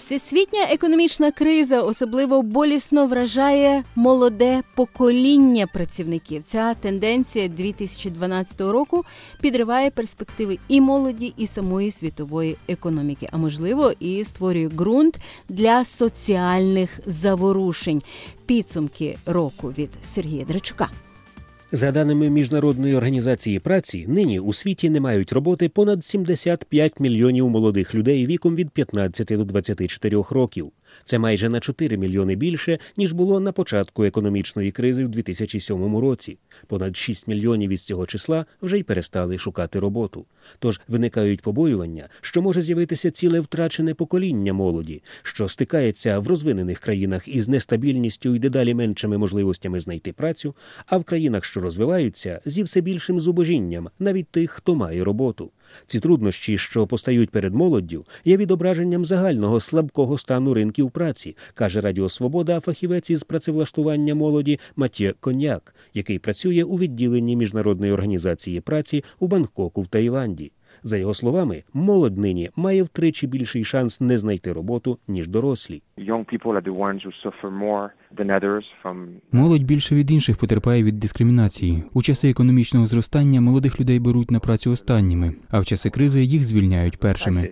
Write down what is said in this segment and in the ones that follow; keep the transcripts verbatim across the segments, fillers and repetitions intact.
Всесвітня економічна криза особливо болісно вражає молоде покоління працівників. Ця тенденція дві тисячі дванадцятого року підриває перспективи і молоді, і самої світової економіки, а можливо і створює ґрунт для соціальних заворушень. Підсумки року від Сергія Драчука. За даними Міжнародної організації праці, нині у світі не мають роботи понад сімдесят п'ять мільйонів молодих людей віком від п'ятнадцяти до двадцяти чотирьох років. Це майже на чотири мільйони більше, ніж було на початку економічної кризи в дві тисячі сьомому році. Понад шість мільйонів із цього числа вже й перестали шукати роботу. Тож виникають побоювання, що може з'явитися ціле втрачене покоління молоді, що стикається в розвинених країнах із нестабільністю і дедалі меншими можливостями знайти працю, а в країнах, що розвиваються, зі все більшим зубожінням навіть тих, хто має роботу. Ці труднощі, що постають перед молоддю, є відображенням загального слабкого стану ринків праці, каже Радіо Свобода фахівець із працевлаштування молоді Матє Коняк, який працює у відділенні Міжнародної організації праці у Бангкоку в Таїланді. За його словами, молодь нині має втричі більший шанс не знайти роботу, ніж дорослі. Молодь більше від інших потерпає від дискримінації. У часи економічного зростання молодих людей беруть на працю останніми, а в часи кризи їх звільняють першими.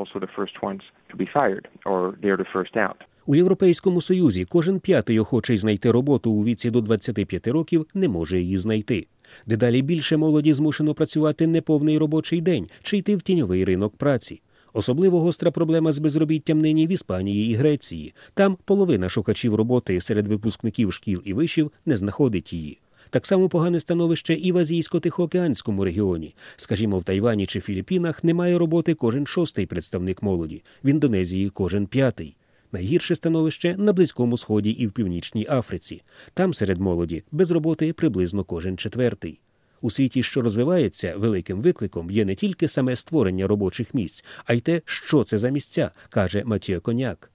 У Європейському Союзі кожен п'ятий охочий знайти роботу у віці до двадцяти п'яти років не може її знайти. Дедалі більше молоді змушено працювати неповний робочий день чи йти в тіньовий ринок праці. Особливо гостра проблема з безробіттям нині в Іспанії і Греції. Там половина шукачів роботи серед випускників шкіл і вишів не знаходить її. Так само погане становище і в Азійсько-Тихоокеанському регіоні. Скажімо, в Тайвані чи Філіппінах немає роботи кожен шостий представник молоді, в Індонезії – кожен п'ятий. Найгірше становище на Близькому Сході і в Північній Африці. Там серед молоді без роботи приблизно кожен четвертий. У світі, що розвивається, великим викликом є не тільки саме створення робочих місць, а й те, що це за місця, каже Матє Коняк.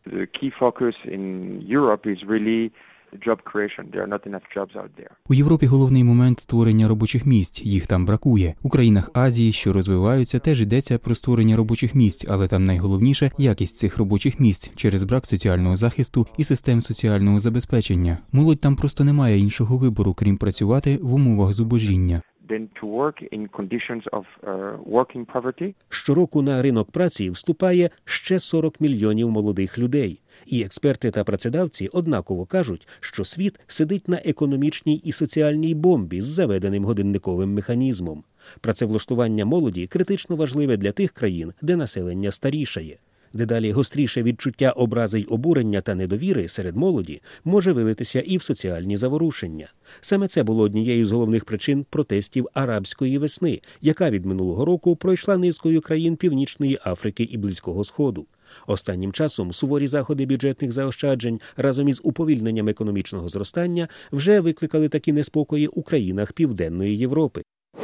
У Європі головний момент – створення робочих місць, їх там бракує. У країнах Азії, що розвиваються, теж йдеться про створення робочих місць, але там найголовніше – якість цих робочих місць через брак соціального захисту і систем соціального забезпечення. Молодь там просто не має іншого вибору, крім працювати в умовах зубожіння. Щороку на ринок праці вступає ще сорок мільйонів молодих людей. І експерти та працедавці однаково кажуть, що світ сидить на економічній і соціальній бомбі з заведеним годинниковим механізмом. Працевлаштування молоді критично важливе для тих країн, де населення старішає. Дедалі гостріше відчуття образи й обурення та недовіри серед молоді може вилитися і в соціальні заворушення. Саме це було однією з головних причин протестів арабської весни, яка від минулого року пройшла низкою країн Північної Африки і Близького Сходу. Останнім часом суворі заходи бюджетних заощаджень разом із уповільненням економічного зростання вже викликали такі неспокої у країнах Південної Європи.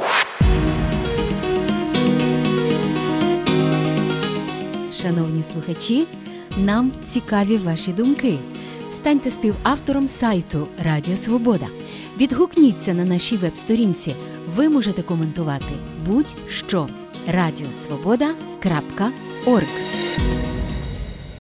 Шановні слухачі, нам цікаві ваші думки. Станьте співавтором сайту Радіо Свобода. Відгукніться на нашій веб-сторінці. Ви можете коментувати будь-що. радіосвобода крапка орг